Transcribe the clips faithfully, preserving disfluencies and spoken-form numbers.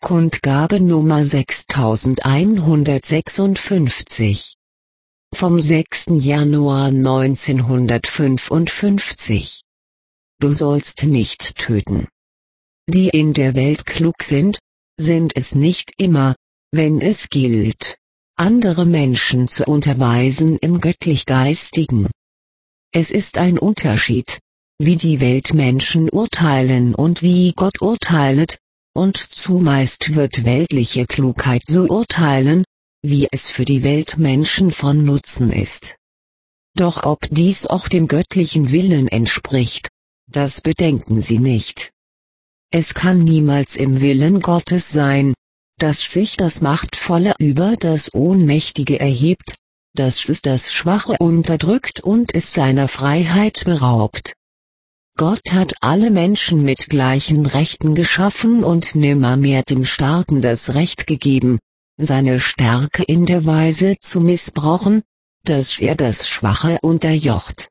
Kundgabe Nummer sechstausendeinhundertsechsundfünfzig. Vom sechsten Januar neunzehnhundertfünfundfünfzig. Du sollst nicht töten. Die in der Welt klug sind, sind es nicht immer, wenn es gilt, andere Menschen zu unterweisen im göttlich-geistigen. Es ist ein Unterschied, wie die Weltmenschen urteilen und wie Gott urteilet, und zumeist wird weltliche Klugheit so urteilen, wie es für die Weltmenschen von Nutzen ist. Doch ob dies auch dem göttlichen Willen entspricht, das bedenken sie nicht. Es kann niemals im Willen Gottes sein, dass sich das Machtvolle über das Ohnmächtige erhebt, dass es das Schwache unterdrückt und es seiner Freiheit beraubt. Gott hat alle Menschen mit gleichen Rechten geschaffen und nimmermehr dem Starken das Recht gegeben, seine Stärke in der Weise zu missbrauchen, dass er das Schwache unterjocht.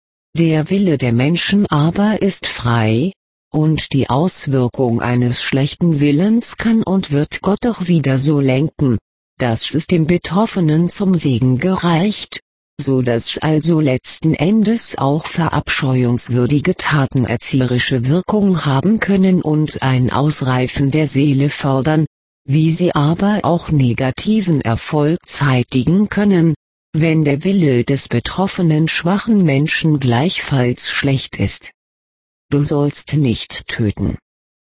Der Wille der Menschen aber ist frei, und die Auswirkung eines schlechten Willens kann und wird Gott auch wieder so lenken, dass es dem Betroffenen zum Segen gereicht, so dass also letzten Endes auch verabscheuungswürdige Taten erzieherische Wirkung haben können und ein Ausreifen der Seele fördern, wie sie aber auch negativen Erfolg zeitigen können, wenn der Wille des betroffenen schwachen Menschen gleichfalls schlecht ist. Du sollst nicht töten.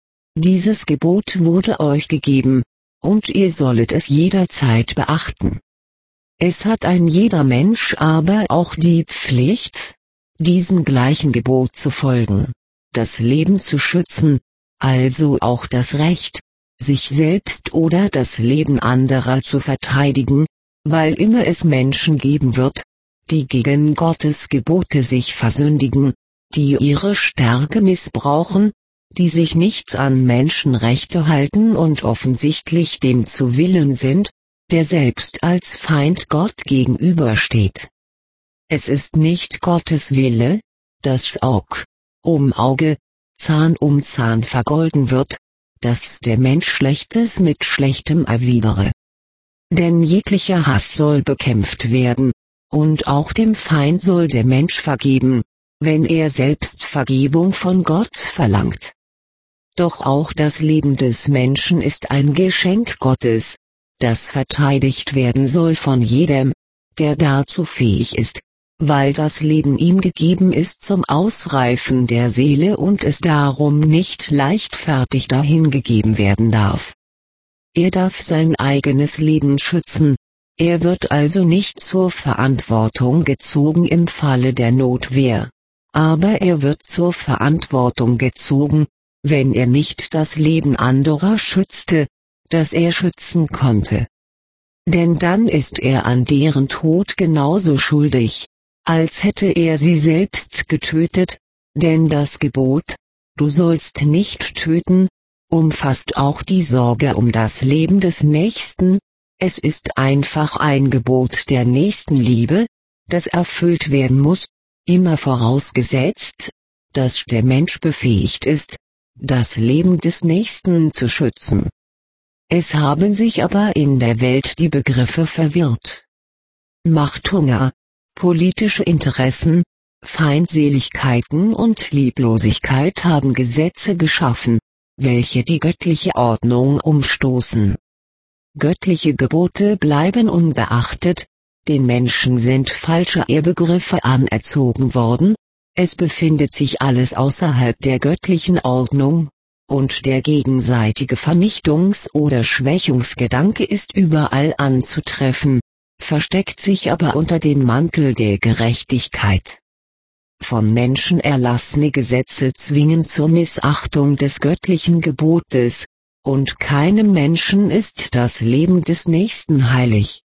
Dieses Gebot wurde euch gegeben, und ihr sollet es jederzeit beachten. Es hat ein jeder Mensch aber auch die Pflicht, diesem gleichen Gebot zu folgen, das Leben zu schützen, also auch das Recht, sich selbst oder das Leben anderer zu verteidigen, weil immer es Menschen geben wird, die gegen Gottes Gebote sich versündigen, die ihre Stärke missbrauchen, die sich nicht an Menschenrechte halten und offensichtlich dem zu Willen sind, der selbst als Feind Gott gegenübersteht. Es ist nicht Gottes Wille, dass Aug um Auge, Zahn um Zahn vergolden wird, dass der Mensch Schlechtes mit Schlechtem erwidere. Denn jeglicher Hass soll bekämpft werden, und auch dem Feind soll der Mensch vergeben, wenn er selbst Vergebung von Gott verlangt. Doch auch das Leben des Menschen ist ein Geschenk Gottes, das verteidigt werden soll von jedem, der dazu fähig ist, weil das Leben ihm gegeben ist zum Ausreifen der Seele und es darum nicht leichtfertig dahingegeben werden darf. Er darf sein eigenes Leben schützen, er wird also nicht zur Verantwortung gezogen im Falle der Notwehr, aber er wird zur Verantwortung gezogen, wenn er nicht das Leben anderer schützte, das er schützen konnte. Denn dann ist er an deren Tod genauso schuldig, als hätte er sie selbst getötet, denn das Gebot, du sollst nicht töten, umfasst auch die Sorge um das Leben des Nächsten, es ist einfach ein Gebot der Nächstenliebe, das erfüllt werden muss, immer vorausgesetzt, dass der Mensch befähigt ist, das Leben des Nächsten zu schützen. Es haben sich aber in der Welt die Begriffe verwirrt. Machthunger, politische Interessen, Feindseligkeiten und Lieblosigkeit haben Gesetze geschaffen, welche die göttliche Ordnung umstoßen. Göttliche Gebote bleiben unbeachtet, den Menschen sind falsche Ehrbegriffe anerzogen worden, es befindet sich alles außerhalb der göttlichen Ordnung, und der gegenseitige Vernichtungs- oder Schwächungsgedanke ist überall anzutreffen, versteckt sich aber unter dem Mantel der Gerechtigkeit. Von Menschen erlassene Gesetze zwingen zur Missachtung des göttlichen Gebotes, und keinem Menschen ist das Leben des Nächsten heilig.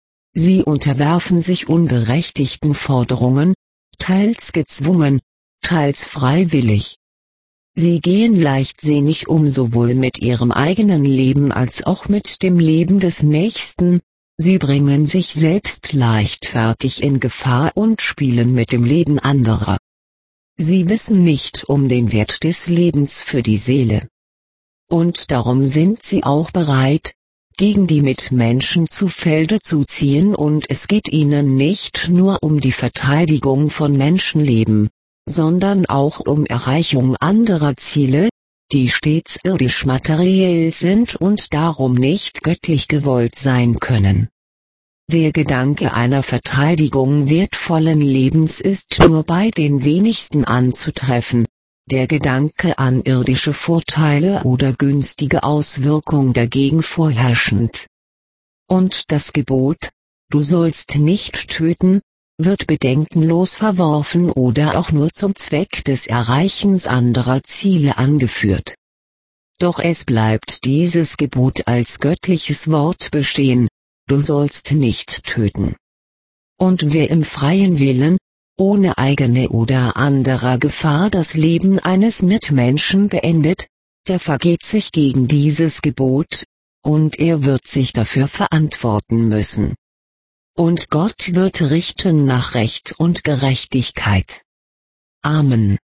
Sie unterwerfen sich unberechtigten Forderungen, teils gezwungen, teils freiwillig. Sie gehen leichtsinnig um sowohl mit ihrem eigenen Leben als auch mit dem Leben des Nächsten, sie bringen sich selbst leichtfertig in Gefahr und spielen mit dem Leben anderer. Sie wissen nicht um den Wert des Lebens für die Seele. und darum sind sie auch bereit, gegen die Mitmenschen zu Felde zu ziehen, und es geht ihnen nicht nur um die Verteidigung von Menschenleben, sondern auch um Erreichung anderer Ziele, die stets irdisch materiell sind und darum nicht göttlich gewollt sein können. Der Gedanke einer Verteidigung wertvollen Lebens ist nur bei den wenigsten anzutreffen, der Gedanke an irdische Vorteile oder günstige Auswirkung dagegen vorherrschend. Und das Gebot, du sollst nicht töten, wird bedenkenlos verworfen oder auch nur zum Zweck des Erreichens anderer Ziele angeführt. Doch es bleibt dieses Gebot als göttliches Wort bestehen: Du sollst nicht töten. Und wer im freien Willen, ohne eigene oder anderer Gefahr das Leben eines Mitmenschen beendet, der vergeht sich gegen dieses Gebot, und er wird sich dafür verantworten müssen. Und Gott wird richten nach Recht und Gerechtigkeit. Amen.